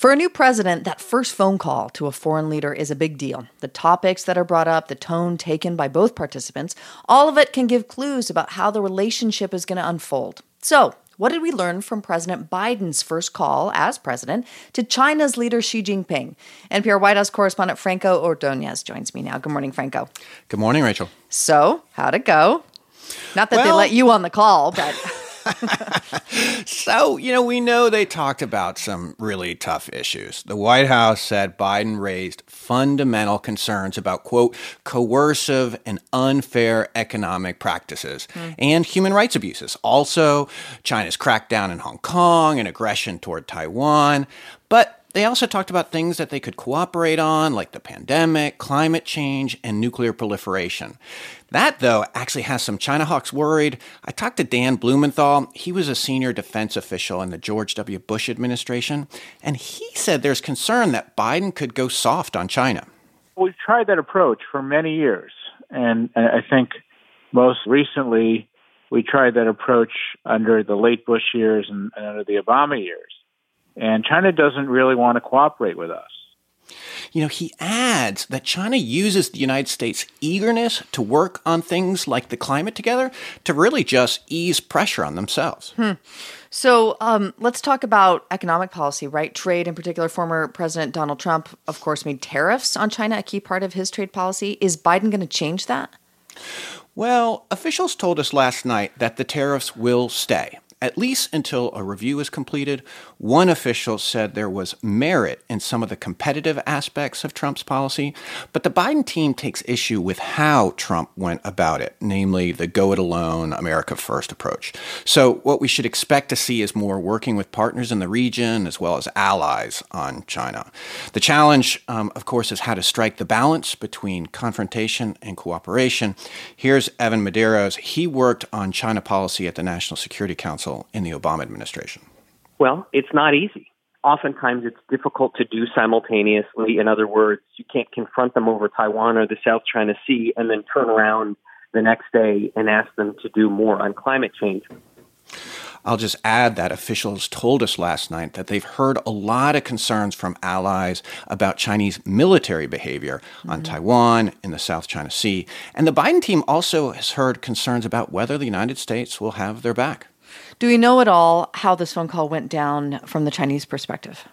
For a new president, that first phone call to a foreign leader is a big deal. The topics that are brought up, the tone taken by both participants, all of it can give clues about how the relationship is going to unfold. So, what did we learn from President Biden's first call as president to China's leader Xi Jinping? NPR White House correspondent Franco Ordonez joins me now. Good morning, Franco. Good morning, Rachel. So, how'd it go? Not that they let you on the call, but... So, we know they talked about some really tough issues. The White House said Biden raised fundamental concerns about, quote, coercive and unfair economic practices and human rights abuses. Also, China's crackdown in Hong Kong and aggression toward Taiwan. But they also talked about things that they could cooperate on, like the pandemic, climate change, and nuclear proliferation. That, though, actually has some China hawks worried. I talked to Dan Blumenthal. He was a senior defense official in the George W. Bush administration, and he said there's concern that Biden could go soft on China. We've tried that approach for many years, and I think most recently we tried that approach under the late Bush years and under the Obama years. And China doesn't really want to cooperate with us. He adds that China uses the United States' eagerness to work on things like the climate together to really just ease pressure on themselves. So let's talk about economic policy, right? Trade in particular. Former President Donald Trump, of course, made tariffs on China a key part of his trade policy. Is Biden going to change that? Well, officials told us last night that the tariffs will stay, at least until a review is completed. One official said there was merit in some of the competitive aspects of Trump's policy, but the Biden team takes issue with how Trump went about it, namely the go-it-alone, America First approach. So what we should expect to see is more working with partners in the region as well as allies on China. The challenge, of course, is how to strike the balance between confrontation and cooperation. Here's Evan Medeiros. He worked on China policy at the National Security Council in the Obama administration. Well, it's not easy. Oftentimes it's difficult to do simultaneously. In other words, you can't confront them over Taiwan or the South China Sea and then turn around the next day and ask them to do more on climate change. I'll just add that officials told us last night that they've heard a lot of concerns from allies about Chinese military behavior on Taiwan in the South China Sea. And the Biden team also has heard concerns about whether the United States will have their back. Do we know at all how this phone call went down from the Chinese perspective?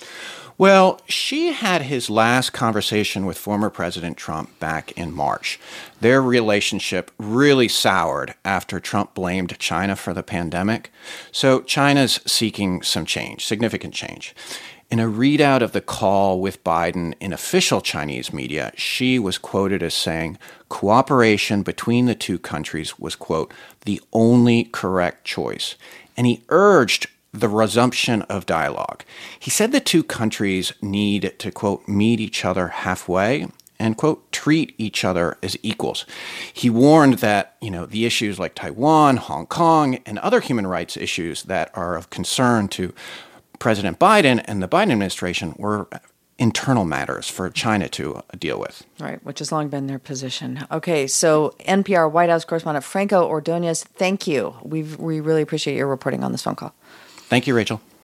Well, Xi had his last conversation with former President Trump back in March. Their relationship really soured after Trump blamed China for the pandemic. So China's seeking some change, significant change. In a readout of the call with Biden in official Chinese media, Xi was quoted as saying cooperation between the two countries was, quote, the only correct choice. And he urged the resumption of dialogue. He said the two countries need to, quote, meet each other halfway and, quote, treat each other as equals. He warned that, the issues like Taiwan, Hong Kong, and other human rights issues that are of concern to President Biden and the Biden administration were internal matters for China to deal with. Right, which has long been their position. Okay, so NPR White House correspondent Franco Ordonez, thank you. We really appreciate your reporting on this phone call. Thank you, Rachel.